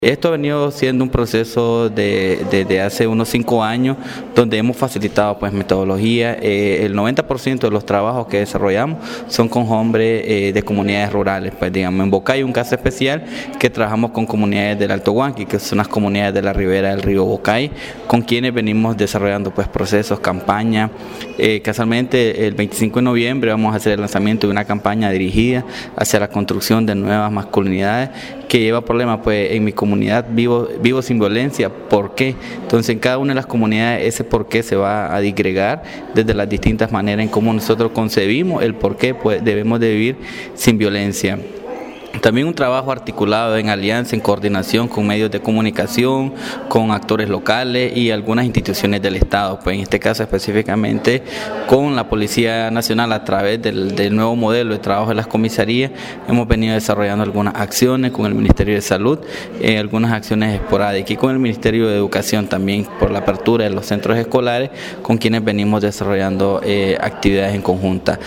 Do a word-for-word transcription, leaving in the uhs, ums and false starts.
Esto ha venido siendo un proceso de, desde hace unos cinco años donde hemos facilitado pues metodología. Eh, el noventa por ciento de los trabajos que desarrollamos son con hombres eh, de comunidades rurales. Pues digamos, en Boca hay un caso especial que trabajamos con comunidades del Alto Huanqui, que son las comunidades de la ribera del río Bocay, con quienes venimos desarrollando pues procesos, campañas. Eh, casualmente el veinticinco de noviembre vamos a hacer el lanzamiento de una campaña dirigida hacia la construcción de nuevas masculinidades que lleva problemas pues en mi comunidad vivo, vivo sin violencia. ¿Por qué? Entonces en cada una de las comunidades ese por qué se va a disgregar desde las distintas maneras en cómo nosotros concebimos el por qué pues debemos de vivir sin violencia. También un trabajo articulado en alianza, en coordinación con medios de comunicación, con actores locales y algunas instituciones del Estado, pues en este caso específicamente con la Policía Nacional a través del, del nuevo modelo de trabajo de las comisarías. Hemos venido desarrollando algunas acciones con el Ministerio de Salud, eh, algunas acciones esporádicas y con el Ministerio de Educación también por la apertura de los centros escolares con quienes venimos desarrollando eh, actividades en conjunta.